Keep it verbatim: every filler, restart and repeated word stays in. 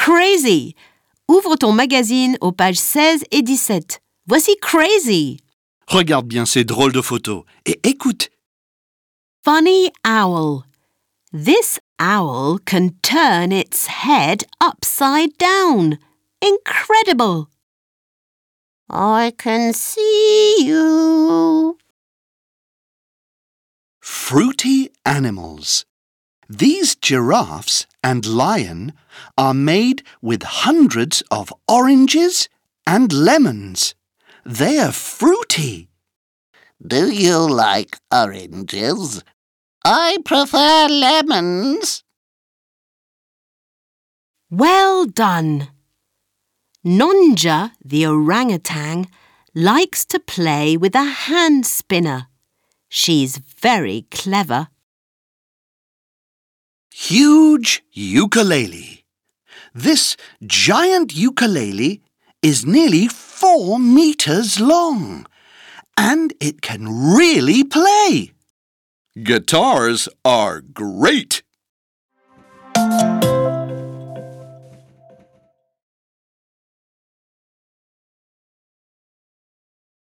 crazy. Ouvre ton magazine aux pages seize et dix-sept. Voici Crazy. Regarde bien ces drôles de photos et écoute. Funny owl. This owl can turn its head upside down. Incredible. I can see you. Fruity animals. These giraffes and lion are made with hundreds of oranges and lemons. They are fruity. Do you like oranges? I prefer lemons. Well done. Nonja, the orangutan, likes to play with a hand spinner. She's very clever. Huge ukulele. This giant ukulele is nearly four meters long, and it can really play. Guitars are great.